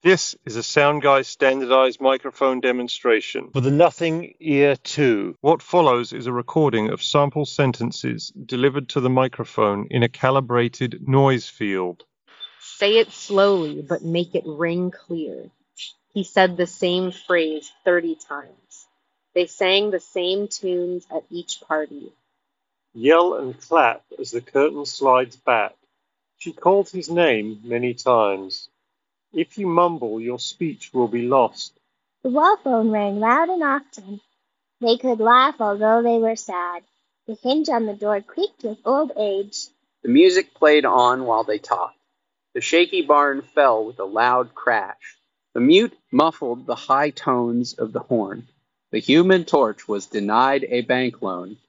This is a Sound Guy standardized microphone demonstration for the Nothing Ear 2. What follows is a recording of sample sentences delivered to the microphone in a calibrated noise field. Say it slowly, but make it ring clear. He said the same phrase 30 times. They sang the same tunes at each party. Yell and clap as the curtain slides back. She called his name many times. If you mumble, your speech will be lost. The wall phone rang loud and often. They could laugh although they were sad. The hinge on the door creaked with old age. The music played on while they talked. The shaky barn fell with a loud crash. The mute muffled the high tones of the horn. The Human Torch was denied a bank loan.